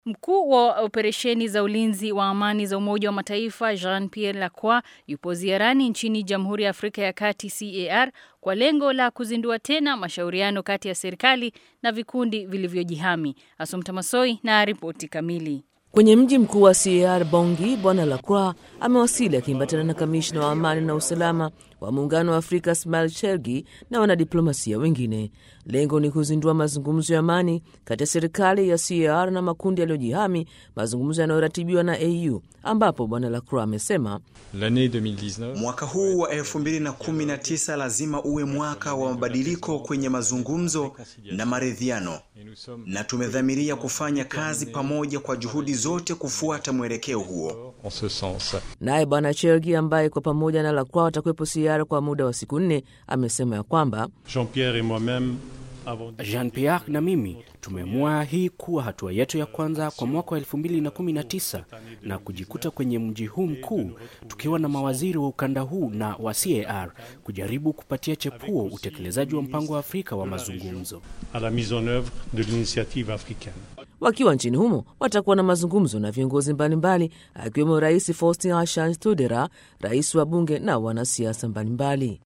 Mkuu wa operesheni za ulinzi wa amani za Umoja wa Mataifa Jean-Pierre Lacroix yupo ziarani nchini Jamhuri ya Afrika ya Kati CAR kwa lengo la kuzindua tena mashauriano kati ya serikali na vikundi vilivyojihami. Assumpta Massoi na ripoti kamili. Kwenye mji mkuu wa CAR Bangui, Bwana Lacroix amewasili akiambatana na kamishna wa amani na usalama wa Muungano wa Afrika Ismail Chergi na wanadiplomasia wengine. Lengo ni kuzindua mazungumzo ya amani kati ya serikali ya CAR na makundi yaliyojihami, mazungumzo yanayoratibiwa na AU, ambapo Bwana Lacroix amesema mwaka huu wa 2019 lazima uwe mwaka wa mabadiliko kwenye mazungumzo na maridhiano, na tumedhamiria kufanya kazi pamoja kwa juhudi zote kufuata mwelekeo huo. Naye Bwana Chergi, ambaye kwa pamoja na Lacroix watakuwepo CAR kwa muda wa siku 4, amesema ya kwamba Jean-Pierre na mimi tumeamua hii kuwa hatua yetu ya kwanza kwa mwaka wa 2019 na kujikuta kwenye mji huu mkuu tukiwa na mawaziri wa ukanda huu na wa CAR kujaribu kupatia chepuo utekelezaji wa mpango wa Afrika wa mazungumzo. Wakiwa nchini humo watakuwa na mazungumzo na viongozi mbalimbali akiwemo Rais Faustin Archange Touadera, rais wa bunge na wanasiasa mbalimbali.